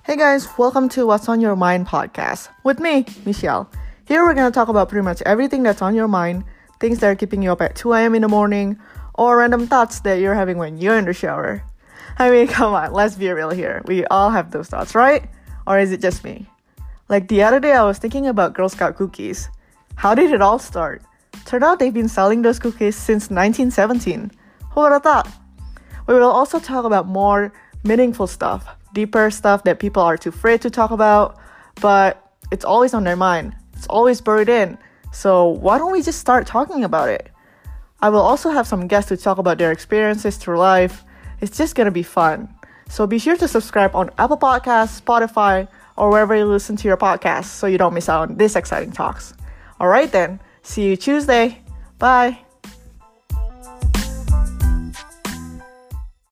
Hey guys, welcome to What's on Your Mind podcast with me, Michelle. Here we're going to talk about pretty much everything that's on your mind, things that are keeping you up at 2 a.m. in the morning, or random thoughts that you're having when you're in the shower. I mean, come on, let's be real here. We all have those thoughts, right? Or is it just me? Like the other day, I was thinking about Girl Scout cookies. How did it all start? Turned out they've been selling those cookies since 1917. Who would have thought? We will also talk about more meaningful stuff, deeper stuff that people are too afraid to talk about, but it's always on their mind. It's always buried in. So why don't we just start talking about it? I will also have some guests to talk about their experiences through life. It's just gonna be fun. So be sure to subscribe on Apple Podcasts, Spotify, or wherever you listen to your podcasts so you don't miss out on this exciting talks. Alright then, see you Tuesday. Bye.